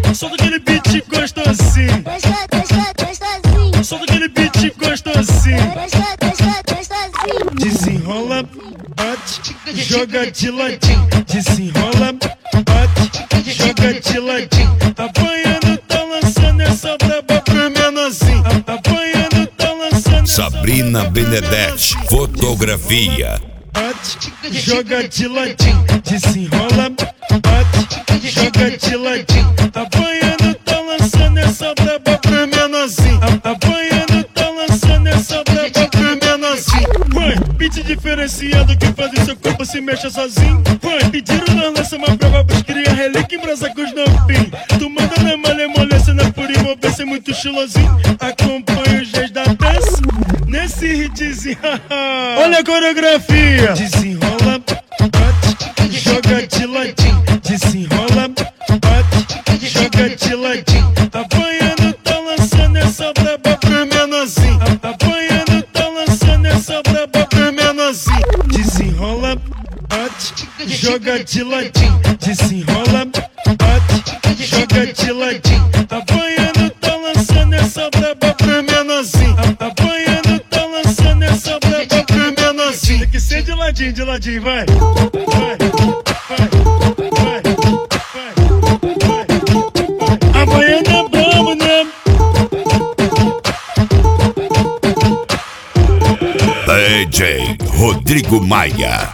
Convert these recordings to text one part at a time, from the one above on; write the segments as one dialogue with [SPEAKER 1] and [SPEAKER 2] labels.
[SPEAKER 1] Solta aquele beat gostosinho. Solta aquele beat gostosinho. Desenrola, bate, joga de ladinho. Desenrola, bate, joga de ladinho. Tá banhando, tá lançando essa braba pro menorzinho. Tá banhando, tá lançando.
[SPEAKER 2] Sabrina Benedetti, fotografia.
[SPEAKER 1] Bate, joga de ladinho. Desenrola, bate, joga de ladinho. Tá banhando, tá lançando essa braba pro menorzinho. Tá banhando, tá lançando essa braba pro menorzinho. Vai, beat diferenciado que faz o seu corpo se mexa sozinho. Vai, pediram na lança uma prova pros cria relíquia em brasa com os novinhos. Tu manda na malemolência, na pura envolvência, muito estilosinho. Acompanha os dias da dança nesse hitzinho. Olha a coreografia. Desenrola, bate, joga de ladinho. Desenrola, bate, joga de ladinho. Tá banhando, tá lançando essa braba pro menorzinho. Tá banhando, tá lançando essa braba pro menorzinho. Desenrola, bate, joga de ladinho. Desenrola, bate, joga de ladinho. Tá banhando, tá lançando essa braba pro menorzinho. Tá banhando, tá lançando essa braba pro menorzinho. Tem que ser de ladinho, vai. Vai, vai, vai, vai, vai. A baiana é brabo, né?
[SPEAKER 2] DJ Rodrigo Maia.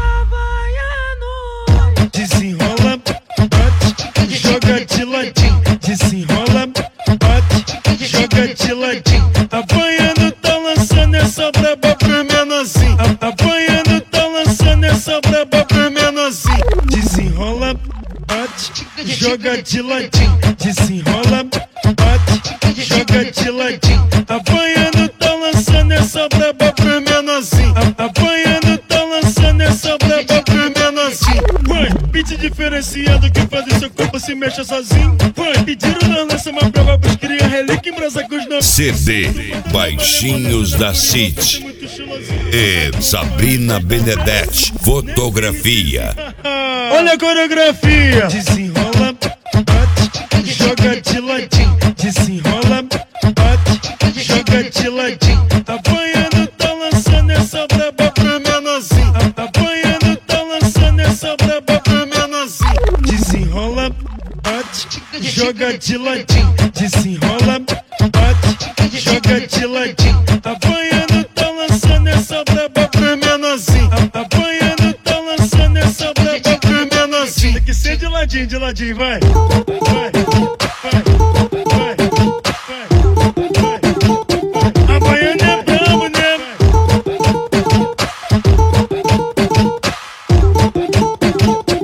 [SPEAKER 1] Desenrola, bate, joga de ladinho. Desenrola, bate, joga de ladinho. Tá banhando, tá lançando essa braba pro menorzinho. Tá banhando, tá lançando essa braba pro menorzinho. Desenrola, bate, joga de ladinho. Desenrola, bate, joga de ladinho. Tá banhando, tá lançando essa braba pro menorzinho. Tá banhando, tá lançando essa braba pro menorzinho. Vai, beat diferenciado que faz o seu corpo se mexa sozinho. Vai, pediram na lança uma prova pros cria relíquia em brasa com os novinhos.
[SPEAKER 2] CD Baixinhos da City e Sabrina Benedetti, fotografia.
[SPEAKER 1] Olha a coreografia. Desenrola, bate, joga de ladinho. Desenrola, bate, joga de ladinho. Tá banhando, tá lançando essa braba pro menorzinho. Tá banhando, tá lançando essa braba pro menorzinho. Desenrola, bate, joga de ladinho. Desenrola, bate, joga de ladinho. Tá banhando, tá lançando essa braba pro menorzinho. Tá banhando, tá lançando essa braba pro menorzinho. Tem que ser de ladinho, vai. Vai, vai, vai, vai, vai. A baiana é brabo, né?